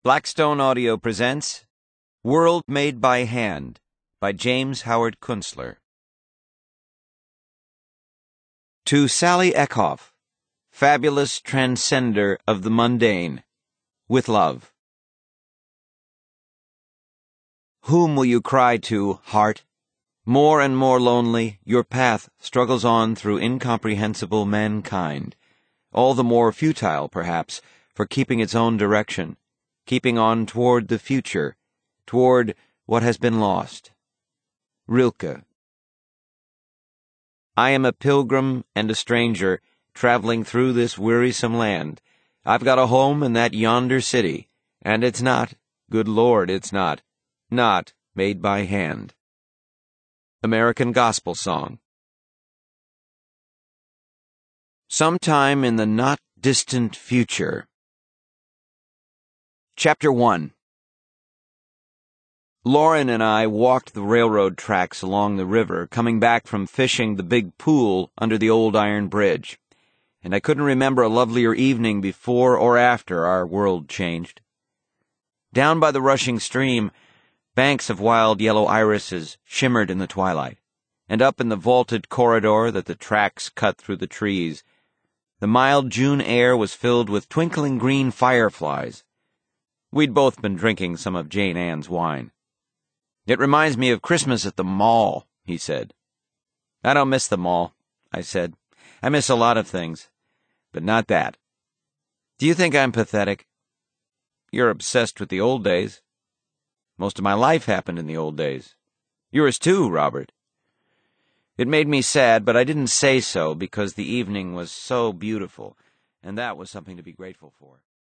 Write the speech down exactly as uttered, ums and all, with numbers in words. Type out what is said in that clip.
Blackstone Audio presents World Made by Hand by James Howard Kunstler. To Sally Eckhoff, fabulous transcender of the mundane, with love. Whom will you cry to, heart? More and more lonely, your path struggles on through incomprehensible mankind, all the more futile, perhaps, for keeping its own direction, keeping on toward the future, toward what has been lost. Rilke. I am a pilgrim and a stranger, traveling through this wearisome land. I've got a home in that yonder city, and it's not, good Lord, it's not, not made by hand. American Gospel Song. Sometime in the not-distant future. Chapter one. Lauren and I walked the railroad tracks along the river, coming back from fishing the big pool under the old iron bridge, and I couldn't remember a lovelier evening before or after our world changed. Down by the rushing stream, banks of wild yellow irises shimmered in the twilight, and up in the vaulted corridor that the tracks cut through the trees, the mild June air was filled with twinkling green fireflies. We'd both been drinking some of Jane Ann's wine. It reminds me of Christmas at the mall, he said. I don't miss the mall, I said. I miss a lot of things, but not that. Do you think I'm pathetic? You're obsessed with the old days. Most of my life happened in the old days. Yours too, Robert. It made me sad, but I didn't say so because the evening was so beautiful, and that was something to be grateful for.